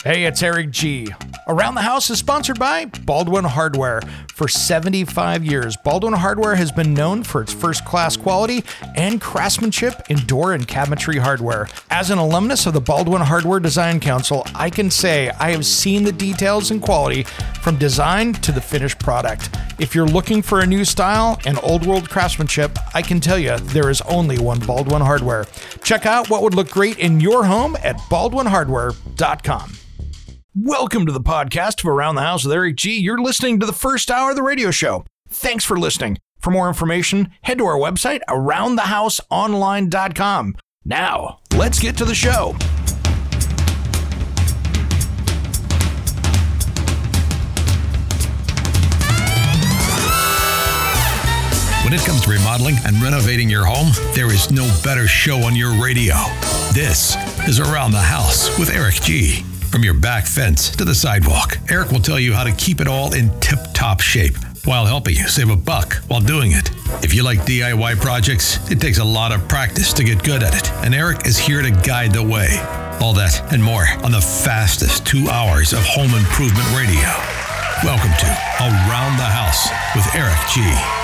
Hey, it's Eric G. Around the House is sponsored by Baldwin Hardware. For 75 years, Baldwin Hardware has been known for its first-class quality and craftsmanship in door and cabinetry hardware. As an alumnus of the Baldwin Hardware Design Council, I can say I have seen the details and quality from design to the finished product. If you're looking for a new style and old-world craftsmanship, I can tell you there is only one Baldwin Hardware. Check out what would look great in your home at baldwinhardware.com. Welcome to the podcast of Around the House with Eric G. You're listening to the first hour of the radio show. Thanks for listening. For more information, head to our website, aroundthehouseonline.com. Now, let's get to the show. When it comes to remodeling and renovating your home, there is no better show on your radio. This is Around the House with Eric G. From your back fence to the sidewalk, Eric will tell you how to keep it all in tip-top shape while helping you save a buck while doing it. If you like DIY projects, it takes a lot of practice to get good at it, and Eric is here to guide the way. All that and more on the fastest 2 hours of home improvement radio. Welcome to Around the House with Eric G.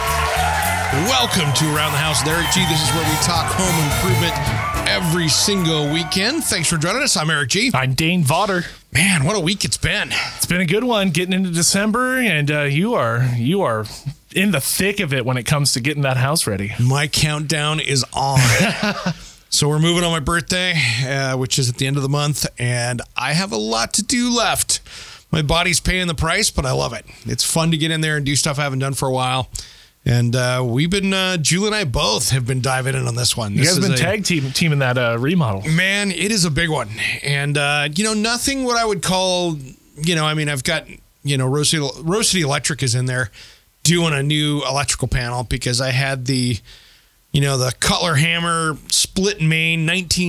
Welcome to Around the House with Eric G. This is where we talk home improvement every single weekend. Thanks for joining us. I'm Eric G. I'm Dane Vaughter. Man, what a week it's been. It's been a good one getting into December, and you are in the thick of it when it comes to getting that house ready. My countdown is on. So we're moving on my birthday, which is at the end of the month, and I have a lot to do left. My body's paying the price, but I love it. It's fun to get in there and do stuff I haven't done for a while. And we've been, Julie and I both have been diving in on this one. You guys have been tag teaming that remodel. Man, it is a big one. And, nothing what I would call, I've got, Rose City Electric is in there doing a new electrical panel because I had the Cutler Hammer split main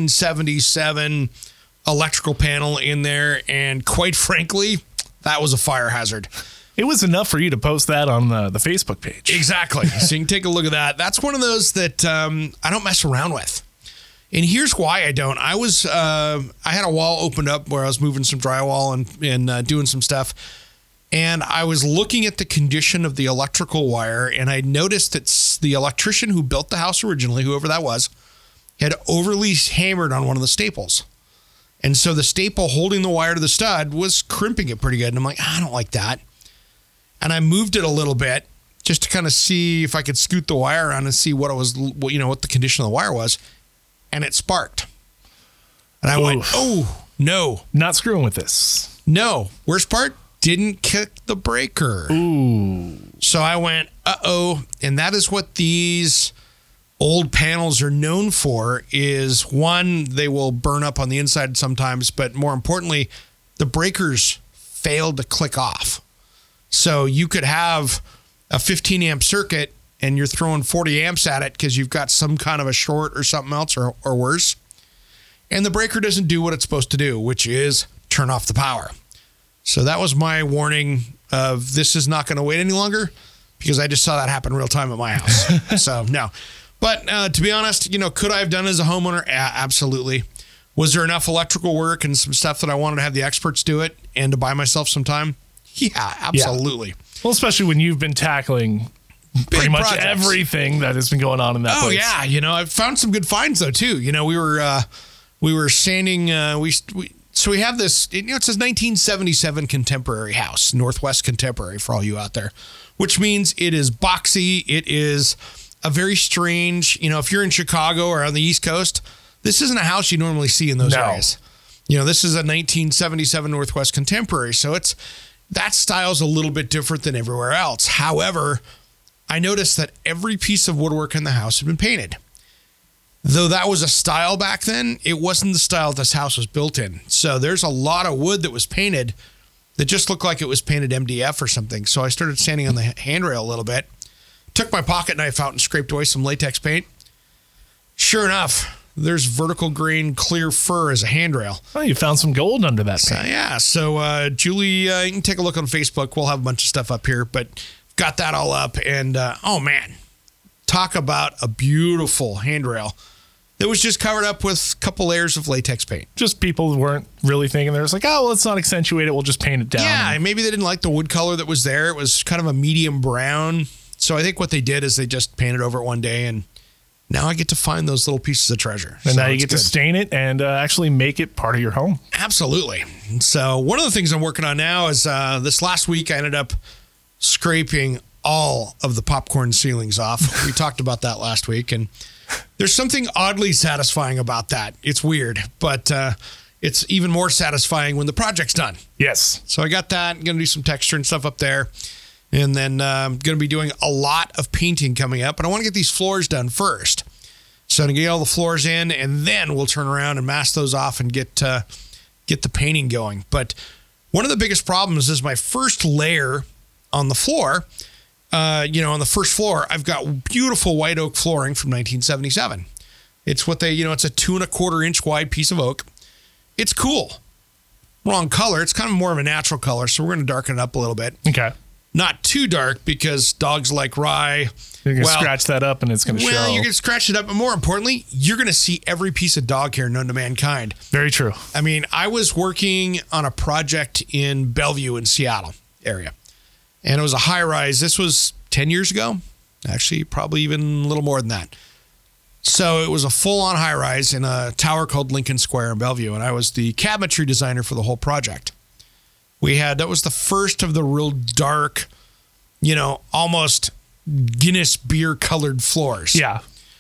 1977 electrical panel in there. And quite frankly, that was a fire hazard. It was enough for you to post that on the Facebook page. Exactly. So you can take a look at that. That's one of those that I don't mess around with. And here's why I don't. I had a wall opened up where I was moving some drywall and doing some stuff. And I was looking at the condition of the electrical wire, and I noticed that the electrician who built the house originally, whoever that was, had overly hammered on one of the staples. And so the staple holding the wire to the stud was crimping it pretty good. And I'm like, I don't like that. And I moved it a little bit just to kind of see if I could scoot the wire around and see what the condition of the wire was. And it sparked. And I went, oh, no. Not screwing with this. No. Worst part, didn't kick the breaker. Ooh. So I went, uh-oh. And that is what these old panels are known for is, one, they will burn up on the inside sometimes, but more importantly, the breakers fail to click off. So you could have a 15 amp circuit and you're throwing 40 amps at it because you've got some kind of a short or something else or worse. And the breaker doesn't do what it's supposed to do, which is turn off the power. So that was my warning of this is not going to wait any longer because I just saw that happen real time at my house. So no. But to be honest, could I have done it as a homeowner? Absolutely. Was there enough electrical work and some stuff that I wanted to have the experts do it and to buy myself some time? Yeah, absolutely. Yeah. Well, especially when you've been tackling pretty much everything that has been going on in that place. Oh yeah, I've found some good finds though too. We were sanding. So we have this. It says 1977 contemporary house, Northwest Contemporary for all you out there, which means it is boxy. It is a very strange. If you're in Chicago or on the East Coast, this isn't a house you normally see in those areas. This is a 1977 Northwest Contemporary, so that style's a little bit different than everywhere else. However, I noticed that every piece of woodwork in the house had been painted. Though that was a style back then, it wasn't the style this house was built in. So there's a lot of wood that was painted that just looked like it was painted MDF or something. So I started sanding on the handrail a little bit, took my pocket knife out and scraped away some latex paint. Sure enough, there's vertical grain clear fur as a handrail. Oh, you found some gold under that paint. So Julie, you can take a look on Facebook. We'll have a bunch of stuff up here, but got that all up. And, oh, man, talk about a beautiful handrail that was just covered up with a couple layers of latex paint. Just people weren't really thinking. They're just like, oh, well, let's not accentuate it. We'll just paint it down. Yeah, and maybe they didn't like the wood color that was there. It was kind of a medium brown. So I think what they did is they just painted over it one day, and now I get to find those little pieces of treasure. And so now you get to stain it and actually make it part of your home. Absolutely. So one of the things I'm working on now is this last week I ended up scraping all of the popcorn ceilings off. We talked about that last week, and there's something oddly satisfying about that. It's weird, but it's even more satisfying when the project's done. Yes. So I got that. I'm going to do some texture and stuff up there. And then I'm going to be doing a lot of painting coming up. But I want to get these floors done first. So I'm going to get all the floors in, and then we'll turn around and mask those off and get the painting going. But one of the biggest problems is my first layer on the floor. On the first floor, I've got beautiful white oak flooring from 1977. It's what it's a 2¼ inch wide piece of oak. It's cool. Wrong color. It's kind of more of a natural color. So we're going to darken it up a little bit. Okay. Not too dark because dogs like rye. You're going to scratch that up and it's going to show. Well, you're going to scratch it up. But more importantly, you're going to see every piece of dog hair known to mankind. Very true. I mean, I was working on a project in Bellevue in Seattle area. And it was a high rise. This was 10 years ago. Actually, probably even a little more than that. So it was a full-on high rise in a tower called Lincoln Square in Bellevue. And I was the cabinetry designer for the whole project. That was the first of the real dark, almost Guinness beer colored floors. Yeah.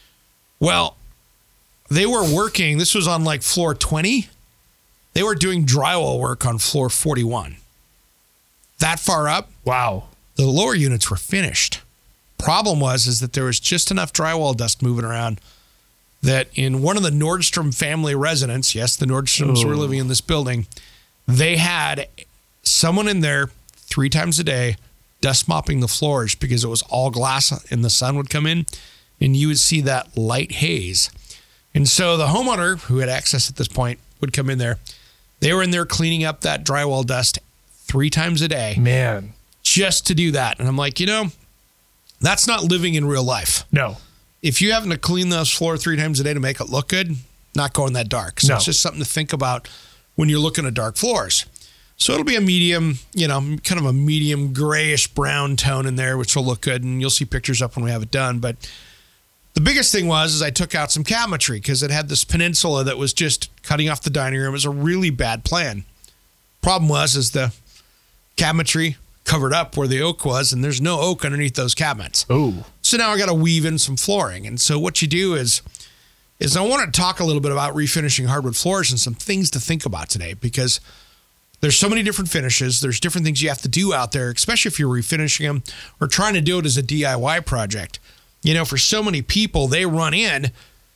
Well, they were working, this was on like floor 20. They were doing drywall work on floor 41. That far up. Wow. The lower units were finished. Problem was that there was just enough drywall dust moving around that in one of the Nordstrom family residence, yes, the Nordstroms were living in this building, they had someone in there 3 times a day dust mopping the floors because it was all glass and the sun would come in and you would see that light haze. And so the homeowner who had access at this point would come in there. They were in there cleaning up that drywall dust 3 times a day. Man. Just to do that. And I'm like, that's not living in real life. No. If you having to clean those floors 3 times a day to make it look good, not going that dark. So It's just something to think about when you're looking at dark floors. So it'll be a medium, kind of a medium grayish brown tone in there, which will look good. And you'll see pictures up when we have it done. But the biggest thing was I took out some cabinetry because it had this peninsula that was just cutting off the dining room. It was a really bad plan. Problem was the cabinetry covered up where the oak was, and there's no oak underneath those cabinets. Oh. So now I got to weave in some flooring. And so what you do is I want to talk a little bit about refinishing hardwood floors and some things to think about today because there's so many different finishes. There's different things you have to do out there, especially if you're refinishing them or trying to do it as a DIY project. For so many people, they run in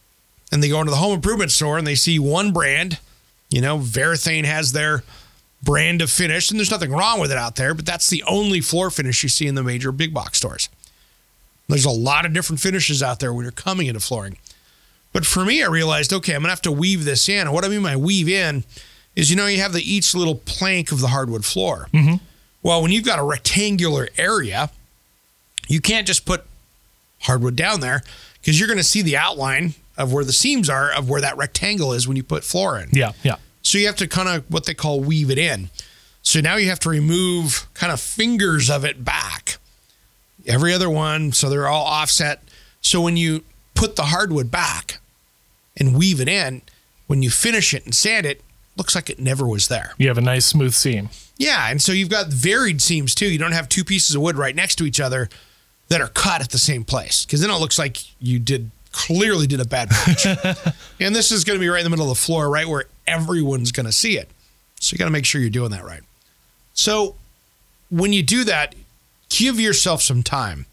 and they go into the home improvement store and they see one brand. Varathane has their brand of finish, and there's nothing wrong with it out there, but that's the only floor finish you see in the major big box stores. There's a lot of different finishes out there when you're coming into flooring. But for me, I realized, okay, I'm going to have to weave this in. And what I mean by weave in is, you have each little plank of the hardwood floor. Mm-hmm. Well, when you've got a rectangular area, you can't just put hardwood down there because you're going to see the outline of where the seams are of where that rectangle is when you put floor in. Yeah, yeah. So you have to kind of what they call weave it in. So now you have to remove kind of fingers of it back. Every other one, so they're all offset. So when you put the hardwood back and weave it in, when you finish it and sand it, looks like it never was there. You have a nice smooth seam. Yeah, and so you've got varied seams too. You don't have 2 pieces of wood right next to each other that are cut at the same place because then it looks like you clearly did a bad patch. And this is going to be right in the middle of the floor, right where everyone's going to see it. So you got to make sure you're doing that right. So when you do that, give yourself some time.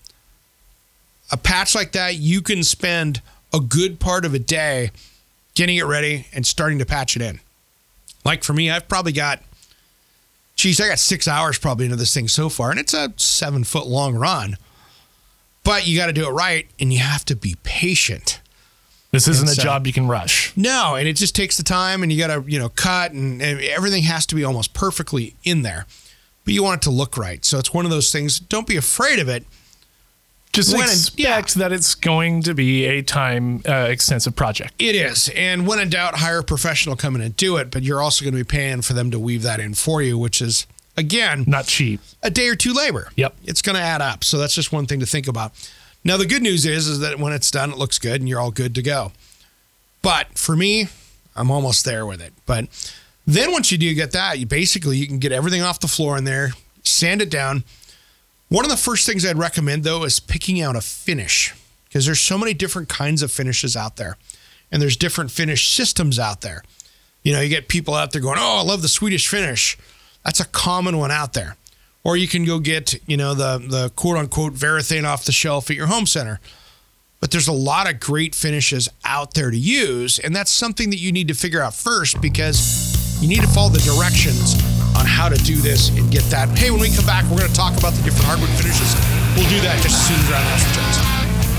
A patch like that, you can spend a good part of a day getting it ready and starting to patch it in. Like for me, I've probably got, I got 6 hours probably into this thing so far, and it's a 7-foot long run. But you got to do it right, and you have to be patient. This isn't a job you can rush. No, and it just takes the time, and you got to, cut, and everything has to be almost perfectly in there. But you want it to look right. So it's one of those things, don't be afraid of it. Just When- expect that it's going to be a time extensive project. It is. And when in doubt, hire a professional come in and do it, but you're also going to be paying for them to weave that in for you, which is, again, Not cheap. a day or two labor. Yep. It's going to add up. So that's just one thing to think about. Now, the good news is that when it's done, it looks good and you're all good to go. But for me, I'm almost there with it. But then once you do get that, you can get everything off the floor in there, sand it down. One of the first things I'd recommend, though, is picking out a finish, because there's so many different kinds of finishes out there, and there's different finish systems out there. You get people out there going, oh, I love the Swedish finish. That's a common one out there. Or you can go get, the quote-unquote Varathane off the shelf at your home center. But there's a lot of great finishes out there to use, and that's something that you need to figure out first, because you need to follow the directions on how to do this and get that. Hey, when we come back, we're going to talk about the different hardwood finishes. We'll do that just as soon as Roundhouse returns.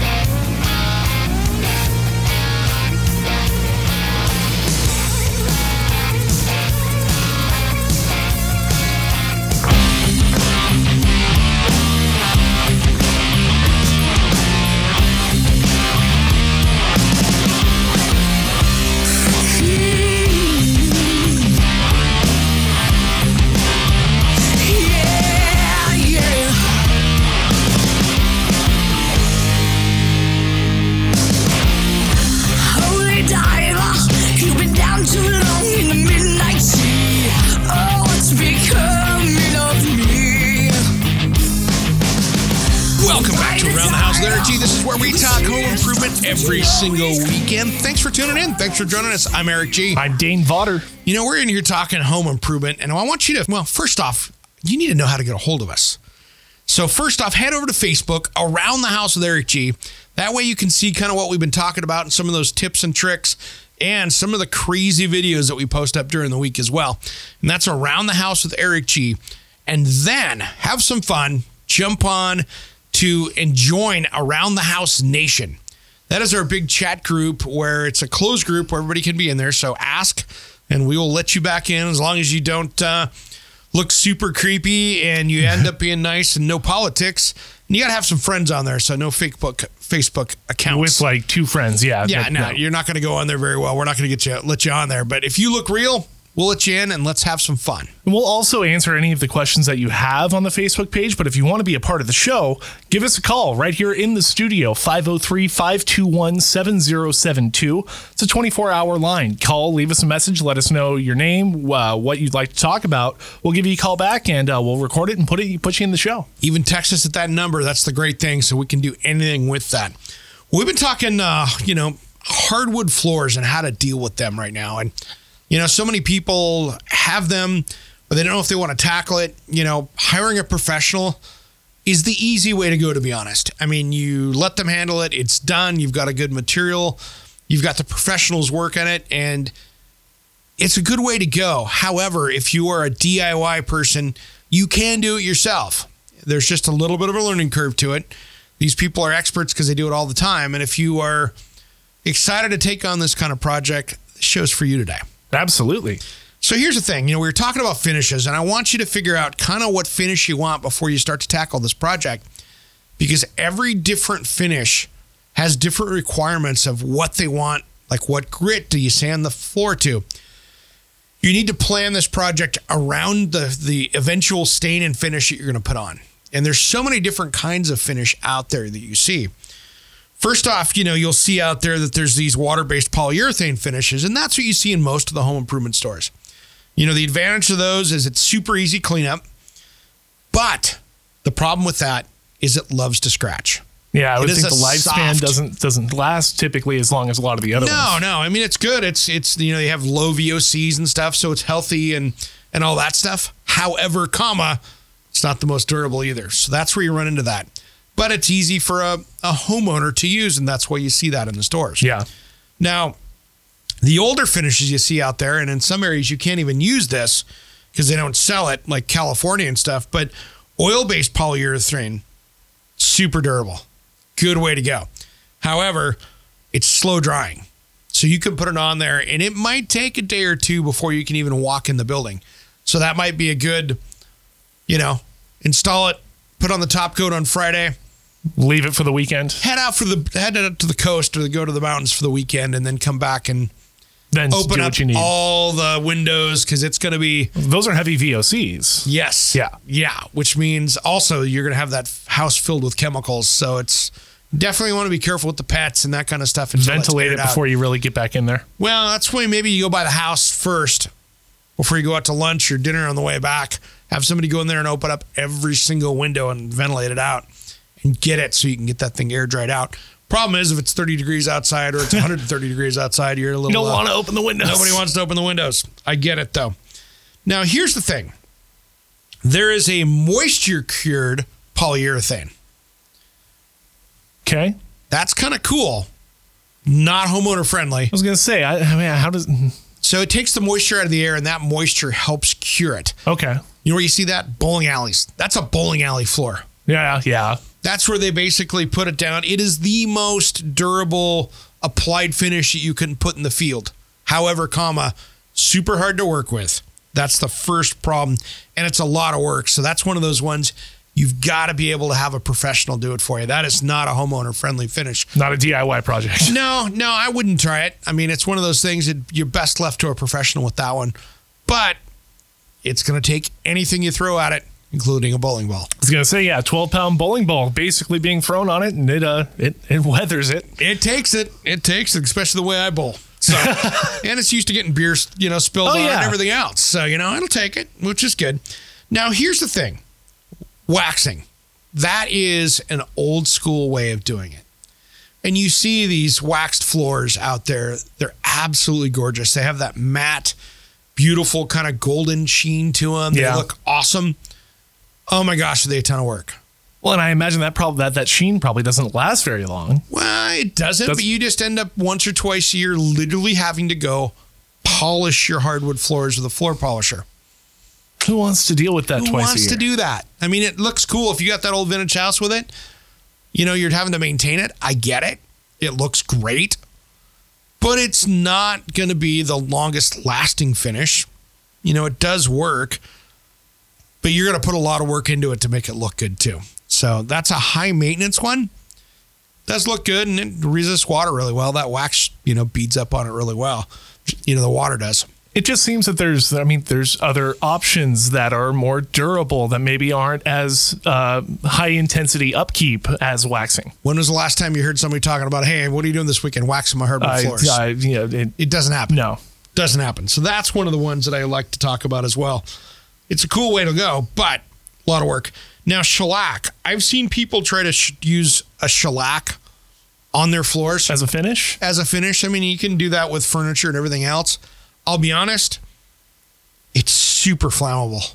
Every single weekend. Thanks for tuning in. Thanks for joining us. I'm Eric G. I'm Dane Vodder. We're in here talking home improvement, and I want you to, first off, you need to know how to get a hold of us. So first off, head over to Facebook, Around the House with Eric G. That way you can see kind of what we've been talking about and some of those tips and tricks and some of the crazy videos that we post up during the week as well. And that's Around the House with Eric G. And then have some fun, jump on to and join Around the House Nation. That is our big chat group where it's a closed group where everybody can be in there. So ask, and we will let you back in as long as you don't look super creepy and you end up being nice and no politics. And you got to have some friends on there, so no Facebook accounts. With like two friends, yeah. Yeah, no, you're not going to go on there very well. We're not going to let you on there. But if you look real, we'll let you in and let's have some fun. And we'll also answer any of the questions that you have on the Facebook page. But if you want to be a part of the show, give us a call right here in the studio, 503-521-7072. It's a 24-hour line. Call, leave us a message, let us know your name, what you'd like to talk about. We'll give you a call back and we'll record it and put you in the show. Even text us at that number. That's the great thing. So we can do anything with that. We've been talking, hardwood floors and how to deal with them right now. And so many people have them, but they don't know if they want to tackle it. Hiring a professional is the easy way to go, to be honest. I mean, you let them handle it. It's done. You've got a good material. You've got the professionals working it, and it's a good way to go. However, if you are a DIY person, you can do it yourself. There's just a little bit of a learning curve to it. These people are experts because they do it all the time. And if you are excited to take on this kind of project, the show's for you today. Absolutely. So here's the thing, we were talking about finishes, and I want you to figure out kind of what finish you want before you start to tackle this project, because every different finish has different requirements of what they want, like what grit do you sand the floor to. You need to plan this project around the eventual stain and finish that you're going to put on. And there's so many different kinds of finish out there that you see. First off, you'll see out there that there's these water-based polyurethane finishes, and that's what you see in most of the home improvement stores. The advantage of those is it's super easy cleanup, but the problem with that is it loves to scratch. Yeah, I would think the lifespan doesn't last typically as long as a lot of the other ones. No. I mean, it's good. It's they have low VOCs and stuff, so it's healthy and all that stuff. However, it's not the most durable either. So that's where you run into that. But it's easy for a homeowner to use, and that's why you see that in the stores. Yeah. Now, the older finishes you see out there, and in some areas you can't even use this because they don't sell it, like California and stuff, but oil-based polyurethane, super durable. Good way to go. However, it's slow drying. So you can put it on there, and it might take a day or two before you can even walk in the building. So that might be a good, install it, put on the top coat on Friday, Leave it for the weekend. Head out to the coast or go to the mountains for the weekend, and then come back and Then open do up what you need. all the windows because it's going to be. Those are heavy VOCs. Yes. Yeah. Which means also you're going to have that house filled with chemicals. So it's definitely want to be careful with the pets and that kind of stuff. Ventilate it before you really get back in there. Well, that's why maybe you go by the house first before you go out to lunch or dinner on the way back. Have somebody go in there and open up every single window and ventilate it out and get it so you can get that thing air dried out. Problem is, if it's 30 degrees outside or it's 130 degrees outside, you're a little. You don't want to open the windows. Nobody wants to open the windows. I get it, though. Now, here's the thing. There is a moisture-cured polyurethane. Okay. That's kind of cool. Not homeowner-friendly. I was going to say, I mean, how does... So it takes the moisture out of the air, and that moisture helps cure it. Okay. You know where you see that? Bowling alleys. That's a bowling alley floor. Yeah. That's where they basically put it down. It is the most durable applied finish that you can put in the field. However, super hard to work with. That's the first problem. And it's a lot of work. So that's one of those ones you've got to be able to have a professional do it for you. That is not a homeowner-friendly finish. Not a DIY project. No, I wouldn't try it. I mean, it's one of those things that you're best left to a professional with that one. But it's going to take anything you throw at it, including a bowling ball. I was going to say, 12-pound bowling ball basically being thrown on it, and it weathers it. It takes it, especially the way I bowl. So, and it's used to getting beer, spilled on it and everything else. So, it'll take it, which is good. Now, here's the thing. Waxing. That is an old school way of doing it. And you see these waxed floors out there. They're absolutely gorgeous. They have that matte, beautiful kind of golden sheen to them. They look awesome. Oh my gosh, are they a ton of work? Well, and I imagine that sheen probably doesn't last very long. Well, it doesn't, but you just end up once or twice a year literally having to go polish your hardwood floors with a floor polisher. Who wants to deal with that twice a year? Who wants to do that? I mean, it looks cool. If you got that old vintage house with it, you're having to maintain it. I get it. It looks great. But it's not going to be the longest lasting finish. It does work, but you're going to put a lot of work into it to make it look good too. So that's a high maintenance one. Does look good and it resists water really well. That wax, beads up on it really well. The water does. It just seems that there's other options that are more durable that maybe aren't as high intensity upkeep as waxing. When was the last time you heard somebody talking about, hey, what are you doing this weekend? Waxing my hardwood floors. It doesn't happen. No. Doesn't happen. So that's one of the ones that I like to talk about as well. It's a cool way to go, but a lot of work. Now, shellac. I've seen people try to use a shellac on their floors. As a finish? As a finish. I mean, you can do that with furniture and everything else. I'll be honest, it's super flammable.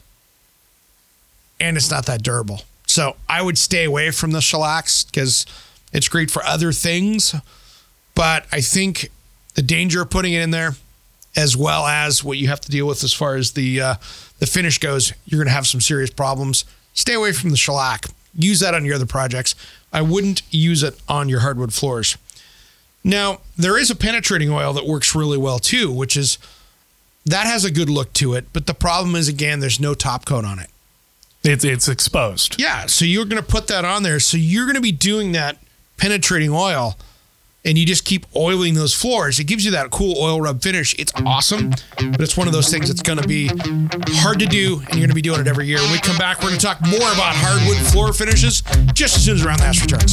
And it's not that durable. So I would stay away from the shellacs because it's great for other things. But I think the danger of putting it in there, as well as what you have to deal with as far as the finish goes, you're going to have some serious problems. Stay away from the shellac. Use that on your other projects. I wouldn't use it on your hardwood floors. Now, there is a penetrating oil that works really well too, which is, that has a good look to it. But the problem is, again, there's no top coat on it. It's exposed. Yeah, so you're going to put that on there. So you're going to be doing that penetrating oil, and you just keep oiling those floors. It gives you that cool oil rub finish. It's awesome, but it's one of those things that's going to be hard to do, and you're going to be doing it every year. When we come back, we're going to talk more about hardwood floor finishes just as soon as Around the House returns.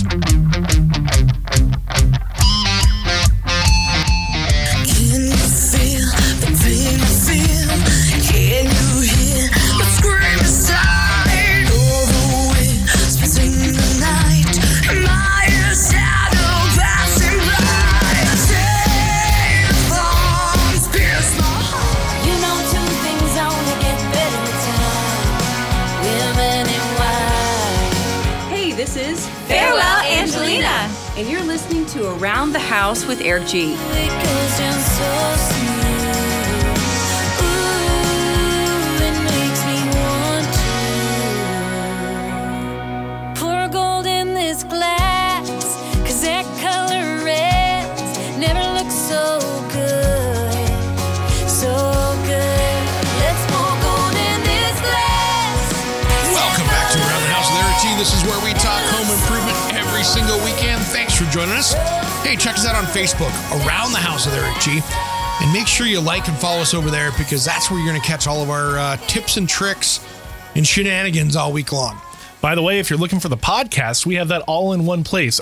Can you feel the pain I feel? Can you hear the scream inside? All the winds between the night, my shadow passing by. Say the thorns pierce my heart. You know two things only get better with time. Women in white. Hey, this is Farewell Angelina, and you're listening to Around the House with Eric G. It goes down so smooth. Ooh, it makes me want to pour gold in this glass, 'cause that color red never looks so good. So good. Let's pour gold in this glass. Welcome back to Around the House with Eric G. This is where we talk home improvement every every single weekend. Thanks for joining us. Hey, check us out on Facebook, Around the House with Eric G. And make sure you like and follow us over there because that's where you're going to catch all of our tips and tricks and shenanigans all week long. By the way, if you're looking for the podcast, we have that all in one place,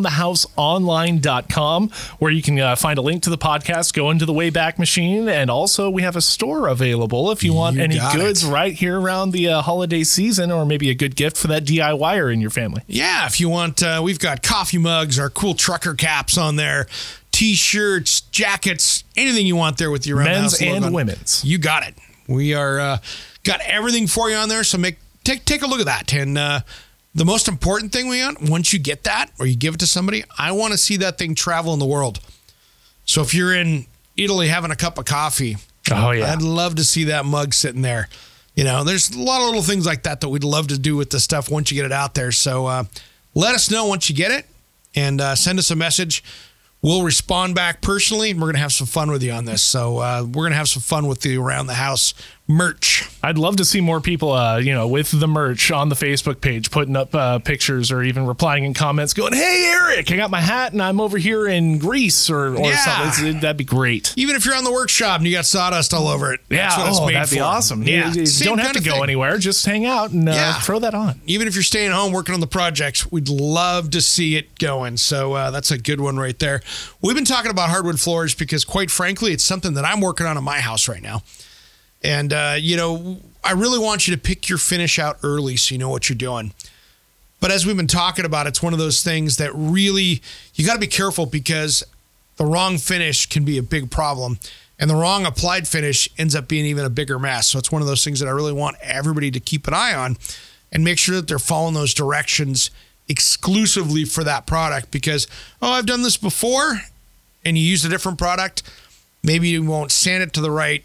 aroundthehouseonline.com, where you can find a link to the podcast, go into the Wayback Machine, and also we have a store available if you want any goods right here around the holiday season, or maybe a good gift for that DIYer in your family. Yeah, if you want, we've got coffee mugs, our cool trucker caps on there, T-shirts, jackets, anything you want there with your men's and women's. You got it. We are got everything for you on there, so Take a look at that. And the most important thing we want, once you get that or you give it to somebody, I want to see that thing travel in the world. So if you're in Italy having a cup of coffee, I'd love to see that mug sitting there. You know, there's a lot of little things like that we'd love to do with the stuff once you get it out there. So let us know once you get it and send us a message. We'll respond back personally, and we're going to have some fun with you on this. So we're going to have some fun with the Around the House merch. I'd love to see more people, with the merch on the Facebook page, putting up pictures or even replying in comments going, hey, Eric, I got my hat and I'm over here in Greece or something. That'd be great. Even if you're on the workshop and you got sawdust all over it. That's what it's made that'd for. Be awesome. Yeah. You don't have to go anywhere. Just hang out and throw that on. Even if you're staying home working on the projects, we'd love to see it going. So that's a good one right there. We've been talking about hardwood floors because, quite frankly, it's something that I'm working on in my house right now. And, I really want you to pick your finish out early so you know what you're doing. But as we've been talking about, it's one of those things that really, you got to be careful because the wrong finish can be a big problem. And the wrong applied finish ends up being even a bigger mess. So it's one of those things that I really want everybody to keep an eye on and make sure that they're following those directions exclusively for that product. Because, I've done this before, and you used a different product, maybe you won't sand it to the right,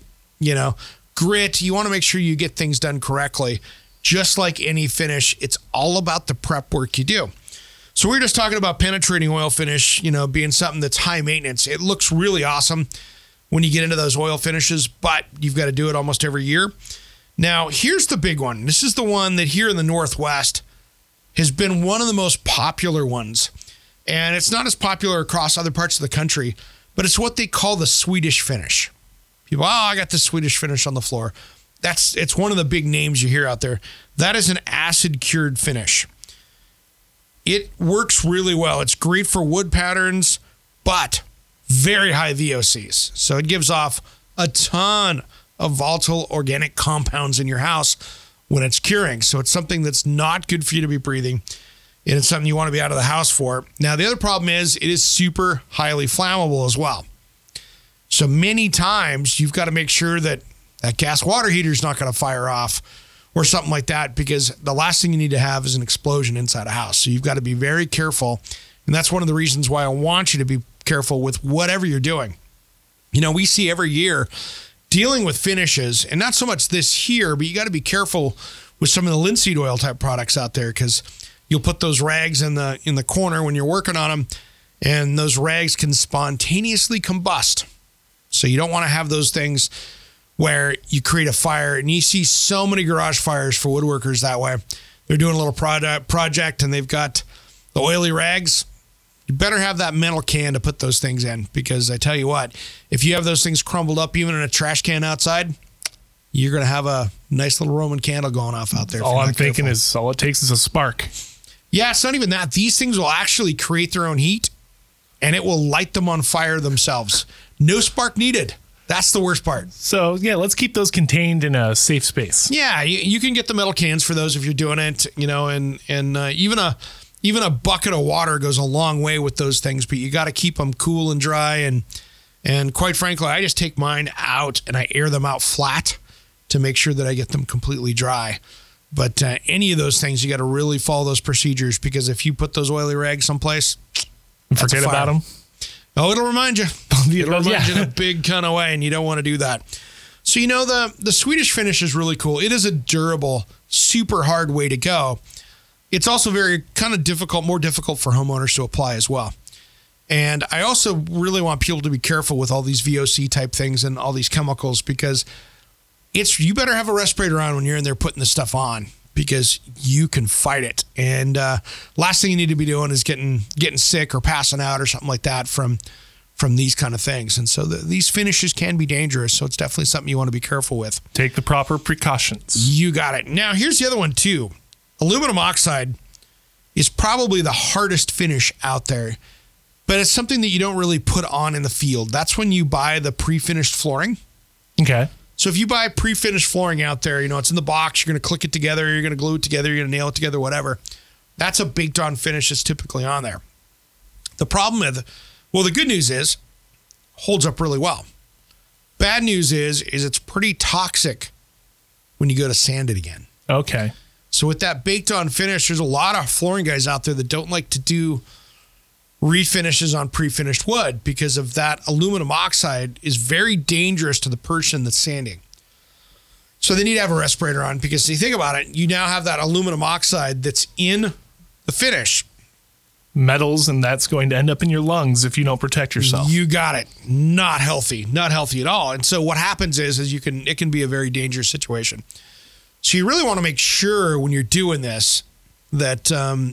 grit. You want to make sure you get things done correctly. Just like any finish, it's all about the prep work you do. So we're just talking about penetrating oil finish, being something that's high maintenance. It looks really awesome when you get into those oil finishes, but you've got to do it almost every year. Now, here's the big one. This is the one that here in the Northwest has been one of the most popular ones. And it's not as popular across other parts of the country, but it's what they call the Swedish finish. People, I got the Swedish finish on the floor. It's one of the big names you hear out there. That is an acid-cured finish. It works really well. It's great for wood patterns, but very high VOCs. So it gives off a ton of volatile organic compounds in your house when it's curing. So it's something that's not good for you to be breathing. And it's something you want to be out of the house for. Now, the other problem is it is super highly flammable as well. So many times you've got to make sure that that gas water heater is not going to fire off or something like that, because the last thing you need to have is an explosion inside a house. So you've got to be very careful. And that's one of the reasons why I want you to be careful with whatever you're doing. We see every year dealing with finishes, and not so much this here, but you got to be careful with some of the linseed oil type products out there, because you'll put those rags in the corner when you're working on them, and those rags can spontaneously combust. So you don't want to have those things where you create a fire, and you see so many garage fires for woodworkers that way. They're doing a little project and they've got the oily rags. You better have that metal can to put those things in, because I tell you what, if you have those things crumbled up even in a trash can outside, you're going to have a nice little Roman candle going off out there. All I'm thinking is all it takes is a spark. Yeah, it's not even that. These things will actually create their own heat, and it will light them on fire themselves. No spark needed. That's the worst part. So, let's keep those contained in a safe space. Yeah, you can get the metal cans for those if you're doing it, and even a bucket of water goes a long way with those things, but you got to keep them cool and dry. And quite frankly, I just take mine out and I air them out flat to make sure that I get them completely dry. But any of those things, you got to really follow those procedures, because if you put those oily rags someplace, forget about them. Oh, it'll remind you. It'll remind you in a big kind of way, and you don't want to do that. So, the Swedish finish is really cool. It is a durable, super hard way to go. It's also very kind of difficult, more difficult for homeowners to apply as well. And I also really want people to be careful with all these VOC type things and all these chemicals, because you better have a respirator on when you're in there putting this stuff on, because you can fight it. And last thing you need to be doing is getting sick or passing out or something like that from these kind of things. And so these finishes can be dangerous. So it's definitely something you want to be careful with. Take the proper precautions. You got it. Now, here's the other one too. Aluminum oxide is probably the hardest finish out there, but it's something that you don't really put on in the field. That's when you buy the pre-finished flooring. Okay. So if you buy pre-finished flooring out there, it's in the box, you're going to click it together, you're going to glue it together, you're going to nail it together, whatever. That's a baked on finish that's typically on there. The problem with the good news is holds up really well. Bad news is it's pretty toxic when you go to sand it again. Okay. So with that baked on finish, there's a lot of flooring guys out there that don't like to do refinishes on pre-finished wood because of that aluminum oxide is very dangerous to the person that's sanding. So they need to have a respirator on because if you think about it, you now have that aluminum oxide that's in the finish. Metals, and that's going to end up in your lungs if you don't protect yourself. You got it. Not healthy at all. And so what happens is it can be a very dangerous situation. So you really want to make sure when you're doing this that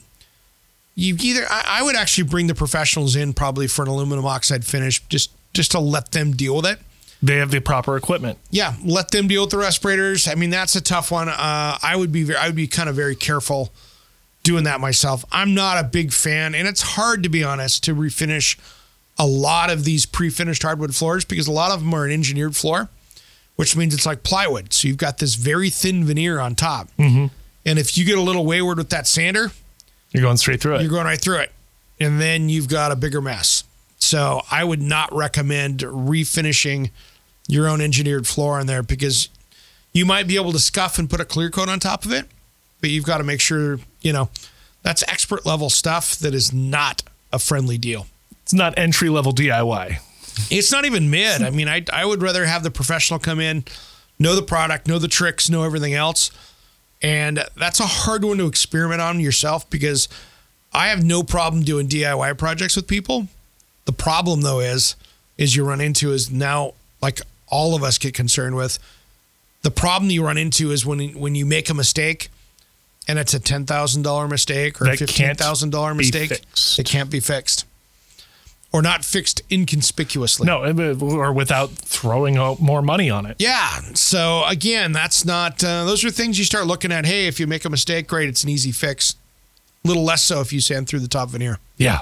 I would actually bring the professionals in probably for an aluminum oxide finish just to let them deal with it. They have the proper equipment. Yeah, let them deal with the respirators. I mean, that's a tough one. I would be kind of very careful doing that myself. I'm not a big fan, and it's hard, to be honest, to refinish a lot of these pre-finished hardwood floors because a lot of them are an engineered floor, which means it's like plywood. So you've got this very thin veneer on top. Mm-hmm. And if you get a little wayward with that sander, you're going straight through it. You're going right through it. And then you've got a bigger mess. So I would not recommend refinishing your own engineered floor on there because you might be able to scuff and put a clear coat on top of it, but you've got to make sure, that's expert level stuff that is not a friendly deal. It's not entry level DIY. It's not even mid. I mean, I would rather have the professional come in, know the product, know the tricks, know everything else. And that's a hard one to experiment on yourself because I have no problem doing DIY projects with people. The problem, though, is you run into is now, like all of us get concerned with, the problem you run into is when you make a mistake and it's a $10,000 mistake or a $15,000 mistake, it can't be fixed. Or not fixed inconspicuously. No, or without throwing out more money on it. Yeah. So again, that's not, those are things you start looking at. Hey, if you make a mistake, great, it's an easy fix. A little less so if you sand through the top veneer. Yeah.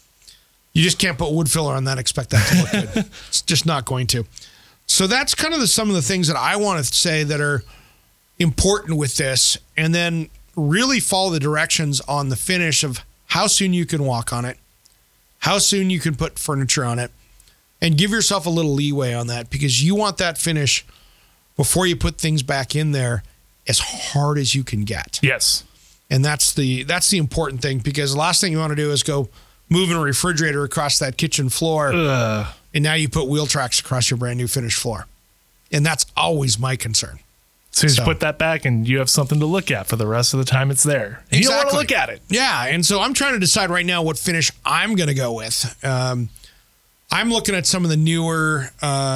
You just can't put wood filler on that and expect that to look good. It's just not going to. So that's kind of some of the things that I want to say that are important with this, and then really follow the directions on the finish of how soon you can walk on it, how soon you can put furniture on it, and give yourself a little leeway on that because you want that finish before you put things back in there as hard as you can get. Yes. And that's the important thing because the last thing you want to do is go moving a refrigerator across that kitchen floor and now you put wheel tracks across your brand new finished floor. And that's always my concern. So you just put that back and you have something to look at for the rest of the time it's there. And you don't want to look at it. Yeah. And so I'm trying to decide right now what finish I'm going to go with. I'm looking at some of the newer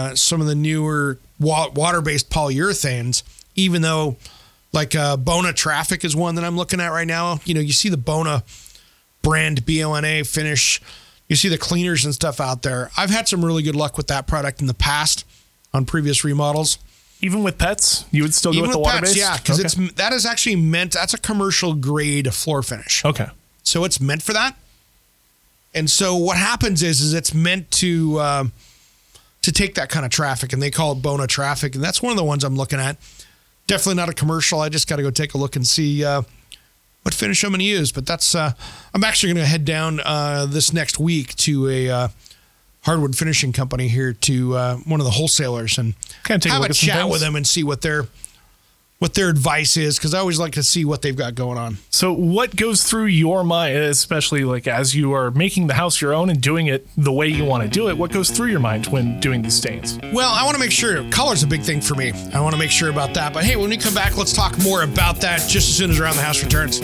water-based polyurethanes, even though like Bona Traffic is one that I'm looking at right now. You see the Bona brand BONA finish. You see the cleaners and stuff out there. I've had some really good luck with that product in the past on previous remodels. Even with pets, you would still go with the water-based? Yeah, because that is actually meant, that's a commercial grade floor finish. Okay. So it's meant for that. And so what happens is it's meant to take that kind of traffic, and they call it Bona Traffic, and that's one of the ones I'm looking at. Definitely not a commercial. I just got to go take a look and see what finish I'm going to use. But that's I'm actually going to head down this next week to a hardwood finishing company here to one of the wholesalers and have a chat with them and see what their advice is, because I always like to see what they've got going on. So what goes through your mind, especially like as you are making the house your own and doing it the way you want to do it, what goes through your mind when doing these stains? Well, I want to make sure, color's a big thing for me. I want to make sure about that. But hey, when we come back, let's talk more about that just as soon as Around the House returns.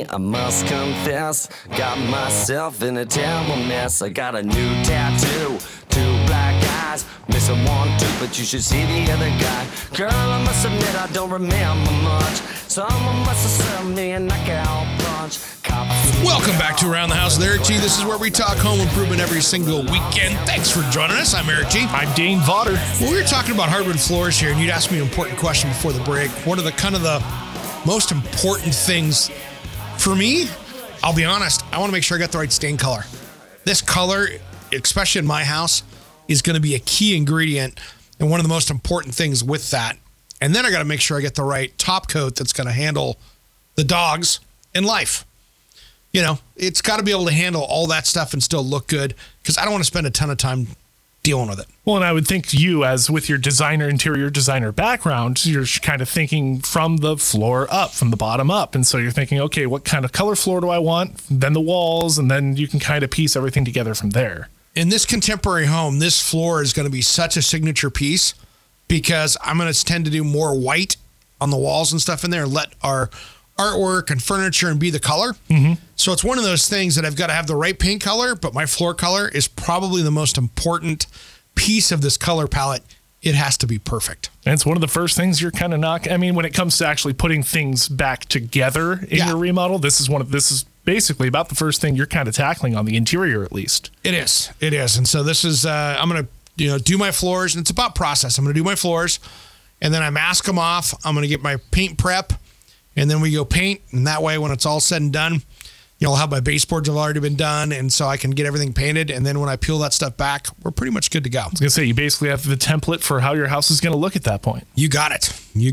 I must confess, got myself in a terrible mess. I got a new tattoo, 2 black eyes, missing 1 tooth, but you should see the other guy. Girl, I must admit I don't remember much. Someone must have served me a knockout punch. Welcome back to Around the House with Eric G. This is where we talk home improvement every single weekend. Thanks for joining us. I'm Eric G. I'm Dane Vaughter. Well, we were talking about hardwood floors here, and you'd asked me an important question before the break. What are the most important things for me? I'll be honest, I want to make sure I got the right stain color. This color, especially in my house, is going to be a key ingredient and one of the most important things with that. And then I got to make sure I get the right top coat that's going to handle the dogs in life. You know, it's got to be able to handle all that stuff and still look good, because I don't want to spend a ton of time dealing with it. Well, and I would think you, as with your interior designer background, you're kind of thinking from the floor up, from the bottom up. And so you're thinking, okay, what kind of color floor do I want? Then the walls, and then you can kind of piece everything together from there. In this contemporary home, this floor is going to be such a signature piece, because I'm going to tend to do more white on the walls and stuff in there, and let our artwork and furniture and be the color. Mm-hmm. So it's one of those things that I've got to have the right paint color, but my floor color is probably the most important piece of this color palette. It has to be perfect. And it's one of the first things you're kind of not, I mean, when it comes to actually putting things back together in your remodel, this is basically about the first thing you're kind of tackling on the interior, at least. It is. And so this is, I'm going to, do my floors, and it's about process. I'm going to do my floors, and then I mask them off. I'm going to get my paint prep, and then we go paint. And that way, when it's all said and done, I'll have my baseboards have already been done, and so I can get everything painted. And then when I peel that stuff back, we're pretty much good to go. I was going to say, you basically have the template for how your house is going to look at that point. You got it.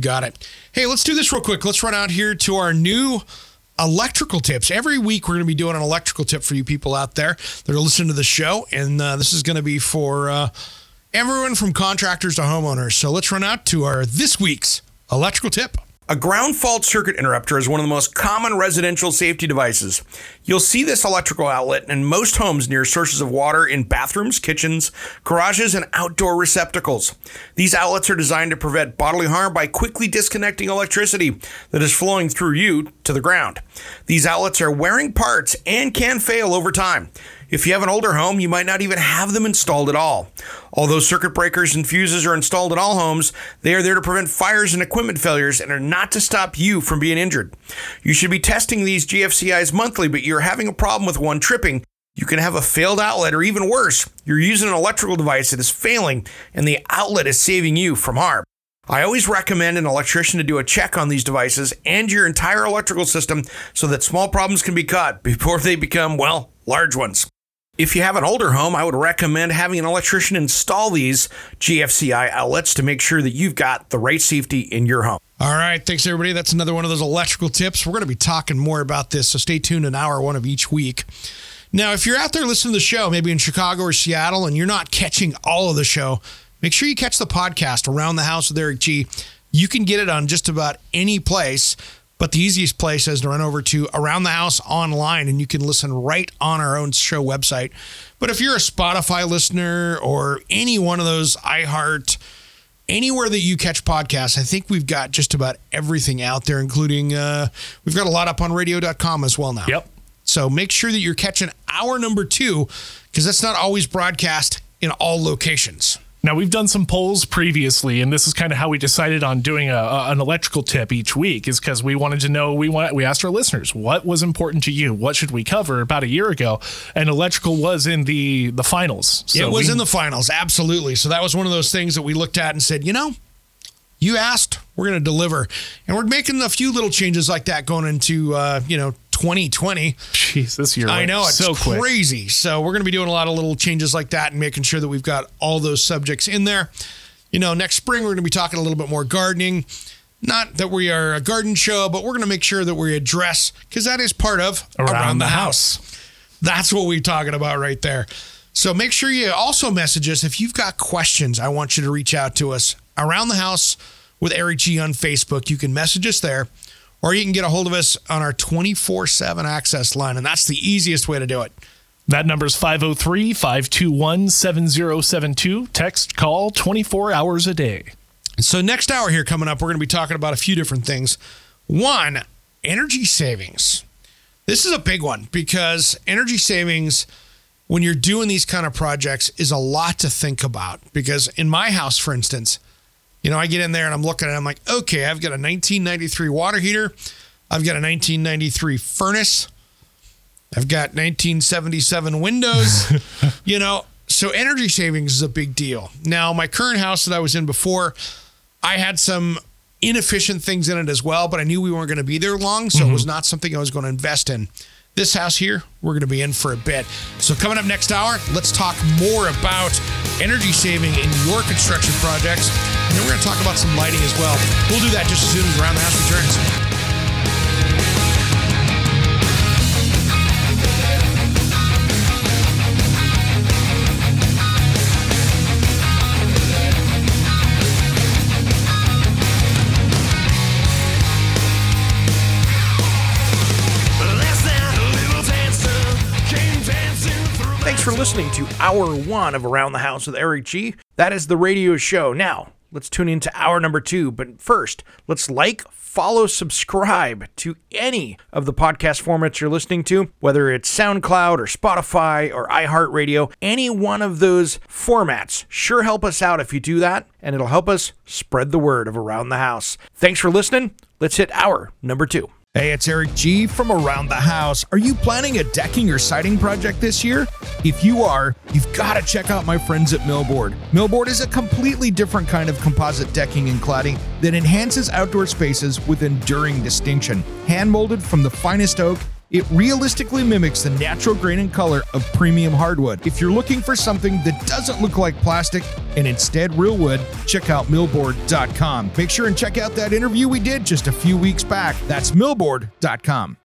Hey, let's do this real quick. Let's run out here to our new electrical tips. Every week, we're going to be doing an electrical tip for you people out there that are listening to the show. And this is going to be for everyone from contractors to homeowners. So let's run out to our this week's electrical tip. A ground fault circuit interrupter is one of the most common residential safety devices. You'll see this electrical outlet in most homes near sources of water in bathrooms, kitchens, garages, and outdoor receptacles. These outlets are designed to prevent bodily harm by quickly disconnecting electricity that is flowing through you to the ground. These outlets are wearing parts and can fail over time. If you have an older home, you might not even have them installed at all. Although circuit breakers and fuses are installed in all homes, they are there to prevent fires and equipment failures and are not to stop you from being injured. You should be testing these GFCIs monthly, but you're having a problem with one tripping. You can have a failed outlet, or even worse, you're using an electrical device that is failing and the outlet is saving you from harm. I always recommend an electrician to do a check on these devices and your entire electrical system so that small problems can be caught before they become, large ones. If you have an older home, I would recommend having an electrician install these GFCI outlets to make sure that you've got the right safety in your home. All right. Thanks, everybody. That's another one of those electrical tips. We're going to be talking more about this, so stay tuned in hour one of each week. Now, if you're out there listening to the show, maybe in Chicago or Seattle, and you're not catching all of the show, make sure you catch the podcast, Around the House with Eric G. You can get it on just about any place. But the easiest place is to run over to Around the House online, and you can listen right on our own show website. But if you're a Spotify listener or any one of those iHeart, anywhere that you catch podcasts, I think we've got just about everything out there, including we've got a lot up on radio.com as well now. Yep. So make sure that you're catching hour number 2, because that's not always broadcast in all locations. Now, we've done some polls previously, and this is kind of how we decided on doing an electrical tip each week, is because we wanted to know, we asked our listeners, what was important to you? What should we cover? About a year ago, and electrical was in the finals. So it was in the finals, absolutely. So that was one of those things that we looked at and said, you asked, we're going to deliver. And we're making a few little changes like that going into, 2020. Jeez, this year. I know, it's so crazy. Quick. So we're going to be doing a lot of little changes like that and making sure that we've got all those subjects in there. Next spring, we're going to be talking a little bit more gardening. Not that we are a garden show, but we're going to make sure that we address, because that is part of Around the House. That's what we're talking about right there. So make sure you also message us. If you've got questions, I want you to reach out to us. Around the House with Eric G on Facebook. You can message us there, or you can get a hold of us on our 24/7 access line, and that's the easiest way to do it. That number is 503-521-7072. Text, call 24 hours a day. So next hour here coming up, we're going to be talking about a few different things. One, energy savings. This is a big one because energy savings, when you're doing these kind of projects, is a lot to think about. Because in my house, for instance, I get in there and I'm looking at it, I'm like, okay, I've got a 1993 water heater. I've got a 1993 furnace. I've got 1977 windows, so energy savings is a big deal. Now, my current house that I was in before, I had some inefficient things in it as well, but I knew we weren't going to be there long, so it was not something I was going to invest in. This house here, we're going to be in for a bit. So coming up next hour, let's talk more about energy saving in your construction projects. And then we're going to talk about some lighting as well. We'll do that just as soon as Around the House returns. Thanks for listening to Hour 1 of Around the House with Eric G. That is the radio show. Now, let's tune into hour number 2. But first, let's follow, subscribe to any of the podcast formats you're listening to, whether it's SoundCloud or Spotify or iHeartRadio. Any one of those formats sure help us out if you do that, and it'll help us spread the word of Around the House. Thanks for listening. Let's hit hour number 2. Hey, it's Eric G. from Around the House. Are you planning a decking or siding project this year? If you are, you've got to check out my friends at Millboard. Millboard is a completely different kind of composite decking and cladding that enhances outdoor spaces with enduring distinction. Hand-molded from the finest oak, it realistically mimics the natural grain and color of premium hardwood. If you're looking for something that doesn't look like plastic and instead real wood, check out millboard.com. Make sure and check out that interview we did just a few weeks back. That's millboard.com.